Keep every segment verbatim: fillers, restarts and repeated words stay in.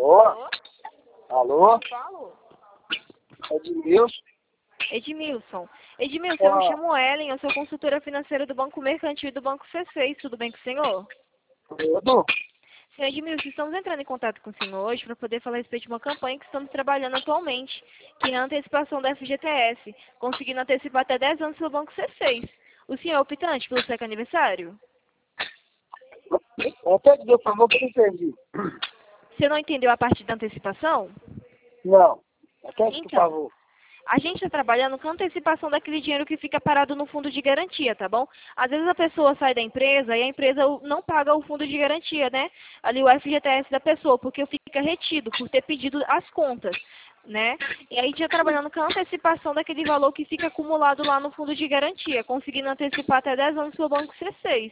Alô? Alô? Eu falo? Edmilson? Edmilson. Edmilson, eu me Ah. chamo Ellen, eu sou consultora financeira do Banco Mercantil e do Banco C seis. Tudo bem com o senhor? Tudo? Senhor Edmilson, estamos entrando em contato com o senhor hoje para poder falar a respeito de uma campanha que estamos trabalhando atualmente, que é a antecipação da F G T S, conseguindo antecipar até dez anos pelo Banco C seis. O senhor é optante pelo seu aniversário? Até que deu favor que eu não entendi. Você não entendeu a parte da antecipação? Não. Até que por Então, favor. a gente está trabalhando com antecipação daquele dinheiro que fica parado no fundo de garantia, tá bom? Às vezes a pessoa sai da empresa e a empresa não paga o fundo de garantia, né? Ali o F G T S da pessoa, porque fica retido por ter pedido as contas, né? E aí a gente está trabalhando com a antecipação daquele valor que fica acumulado lá no fundo de garantia, conseguindo antecipar até dez anos pelo Banco C seis.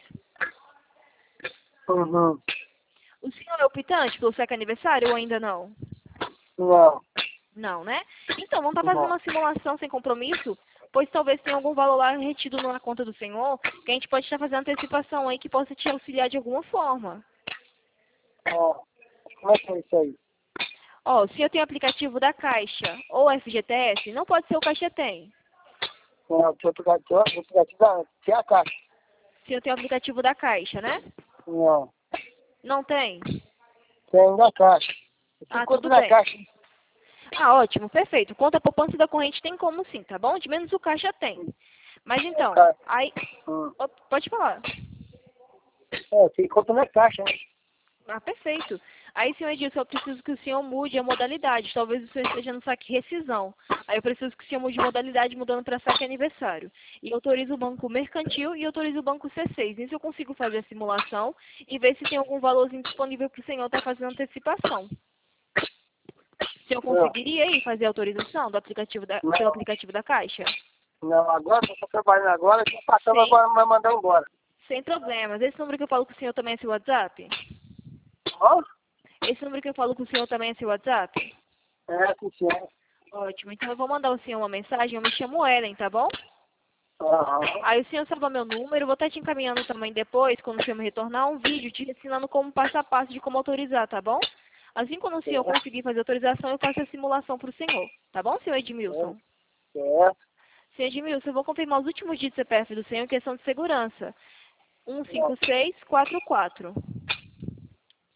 Uhum. O senhor é optante pelo seu aniversário ou ainda não? Não. Não, né? Então, vamos estar fazendo Não. uma simulação sem compromisso, pois talvez tenha algum valor lá retido na conta do senhor, que a gente pode estar fazendo antecipação aí que possa te auxiliar de alguma forma. Ah. Como é que é isso aí? Ó, o senhor tem o aplicativo da Caixa ou F G T S? Não pode ser o Caixa Tem. Não, tinha aplicativo, aplicativo da, tinha a caixa. O senhor tem o aplicativo da Caixa, né? Não. Não tem? Tem da caixa. Eu tenho Ah, conta tudo na bem. caixa. Ah, ótimo, perfeito. Conta poupança da corrente tem como sim, tá bom? De menos o Caixa tem. Mas então, Caixa. aí... Hum. Ó, pode falar. É, tem conta na caixa, né? Ah, perfeito. Aí, senhor Edilson, eu preciso que o senhor mude a modalidade. Talvez o senhor esteja no saque rescisão. Aí eu preciso que o senhor mude modalidade mudando para saque aniversário. E autorize o banco mercantil e autorize o banco C seis. Nisso eu consigo fazer a simulação e ver se tem algum valorzinho disponível para o senhor estar fazendo antecipação. O senhor Não. conseguiria aí fazer a autorização do aplicativo da, pelo Não. aplicativo da Caixa? Não, agora eu estou trabalhando agora, estou passando Sim. agora, vai mandar embora. Sem problemas. Esse número que eu falo com o senhor também é seu WhatsApp? Ó? Esse número que eu falo com o senhor também é seu WhatsApp? É, sim, senhor. Ótimo. Então eu vou mandar ao senhor uma mensagem. Eu me chamo Ellen, tá bom? Aham. Aí o senhor salva meu número, eu vou estar te encaminhando também depois, quando o senhor me retornar, um vídeo te ensinando como passo a passo de como autorizar, tá bom? Assim quando o senhor conseguir fazer a autorização, eu faço a simulação para o senhor. Tá bom, senhor Edmilson? Certo. Senhor Edmilson, eu vou confirmar os últimos dígitos do C P F do senhor em questão de segurança. um cinco seis quatro quatro.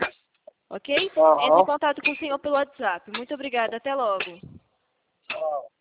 Ok? Entre em Aham. contato com o senhor pelo WhatsApp. Muito obrigada. Até logo. Aham.